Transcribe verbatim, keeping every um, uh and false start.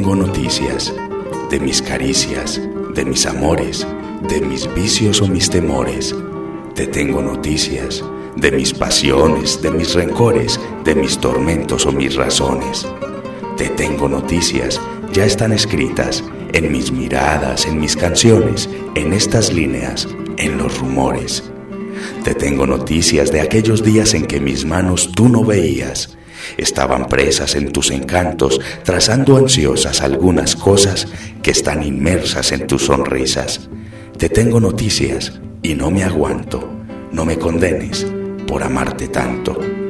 tengo noticias de mis caricias, de mis amores, de mis vicios o mis temores. Te tengo noticias de mis pasiones, de mis rencores, de mis tormentos o mis razones. Te tengo noticias, ya están escritas en mis miradas, en mis canciones, en estas líneas, en los rumores. Te tengo noticias de aquellos días en que mis manos tú no veías. Estaban presas en tus encantos, trazando ansiosas algunas cosas que están inmersas en tus sonrisas. Te tengo noticias y no me aguanto, no me condenes por amarte tanto.